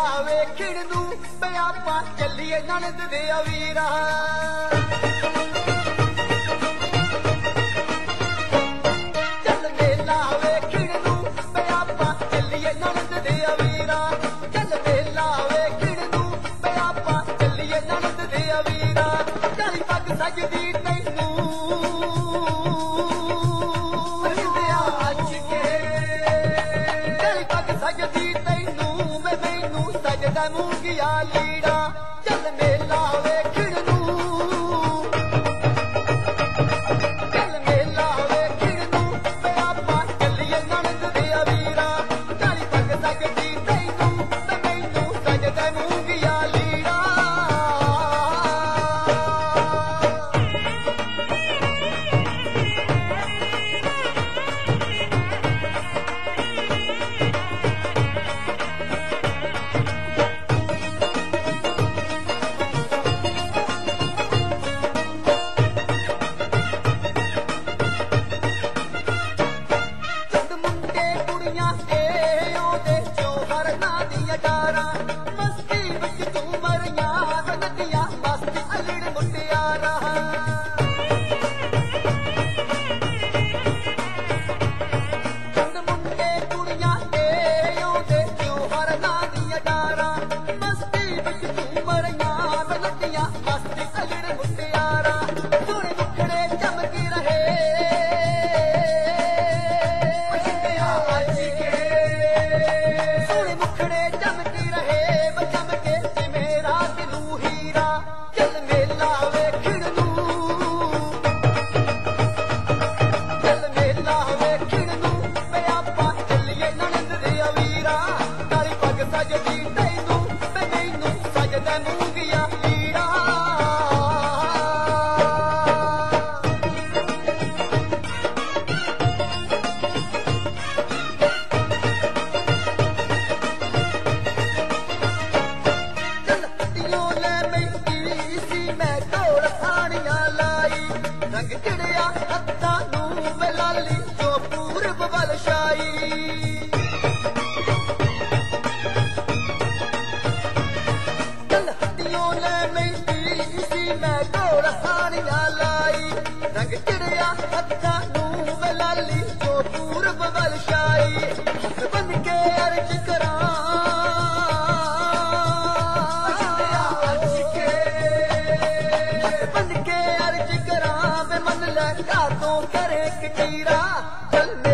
ਮੇਲਾ ਵੇਖਣ ਨੂੰ ਵੇ ਆਪਾਂ ਚੱਲੀਏ ਨਣਦ ਦੇ ਵੀਰਾ ਚੱਲ ਮੇਲਾ ਵੇਖਣ ਨੂੰ ਵੇ ਆਪਾਂ ਚੱਲੀਏ ਨਣਦ ਦੇ ਵੀਰਾ ਚੱਲ ਮੇਲਾ ਵੇਖਣ ਨੂੰ ਵੇ ਆਪਾਂ ਚੱਲੀਏ ਨਣਦ ਦੇ ਵੀਰਾ ਕਾਲੀ ਪੱਗ ਸਜਦੀ ਤੈਨੂੰ ਸਜਦੀ ਤੈਨੂੰ ਮੈਂ ਮੈਨੂੰ ਸਜਦਾ ਮੂੰਗੀਆ ਲੀੜਾ ਚੱਲ ਮੇਲਾ ਵੇਖਣ ਨੂੰ ਚੱਲ ਮੇਲਾ ਵੇਖਣ ਨੂੰ ਵੇ ਆਪਾਂ ਚੱਲੀਏ ਨਣਦ ਦੇ ਵੀਰਾ ਕਾਲੀ ਪੱਗ ਸਜਦੀ ਤੈਨੂੰ ਮੈਂ ਮੈਨੂੰ ਸਜਦਾ ਮੂੰਗੀਆ ਲੀੜਾ ਮਸਤੀ ਵਿੱਚ ਤੂੰ ਮਰੀਆਂ ਰੰਗਦੀਆਂ ਮਸਤ ਅਲੜ ਮੁਟਿਆਰਾ ਚੰਦ ਮੁੰਡੇ ਕੁੜੀਆਂ ਏ ਆਉਂਦੇ ਕਿਉਂ ਹਰਨਾਂ ਦੀਆਂ ਡਾਰਾਂ ਮਸਤੀ ਵਿੱਚ ਤੂੰ ਮਰੀਆਂ ਰੰਗਦੀਆਂ ਮਸਤ ਅਲੜ ਮੁਟਿਆਰਾ ਸੋਹਣੇ ਮੁਖੜੇ ਚਮਕ ਰਹੇ ਸੋਹਣੇ ਮੁਖੜੇ ਚਮਕ ਚੱਲ ਮੇਲਾ ਵੇਖਣ ਨੂੰ ਚੱਲ ਮੇਲਾ ਵੇਖਣ ਨੂੰ ਵੇ ਆਪਾਂ ਚੱਲੀਏ ਨਣਦ ਦੇ ਵੀਰਾ ਕਾਲੀ ਪੱਗ ਸਜਦੀ ਤੈਨੂੰ ਵੇ ਮੈਨੂੰ ਸਜਦਾ ਮੂੰਗੀਆ ਲੀੜਾ ਚੱਲ ਹੱਟੀਆਂ ਲੈ ਬੈਠੀ ਸੀ ਮੈਂ ਢੋਲ ਖਾਣੀਆਂ ਲਾਈ ਰੰਗ ਚੜਿਆ ਹੱਥਾਂ ਨੂੰ ਵੇ ਲਾਲੀ ਜੋ ਪੂਰਬ ਵੱਲ ਛਾਈ ਚੱਲ ਹੱਟੀਆਂ ਲੈ ਬੈਠੀ ਸੀ ਮੈਂ ਢੋਲ ਖਾਣੀਆਂ ਲਾਈ ਰੰਗ ਚੜਿਆ ਹੱਥਾਂ ਨੂੰ ਵੇ ਲਾਲੀ ਜੋ ਪੂਰਬ ਵੱਲ ਛਾਈ ਹੱਥ ਬੰਨ ਕੇ ਅਰਜ ਕਰਾਂ ਬੰਨ ਕੇ ਅਰਜ ਕਰਾਂ ਵੇ ਮੰਨ ਲੈ ਘਰ ਤੋਂ ਕਰੇ ਕਟੀਰਾ ਚੱਲ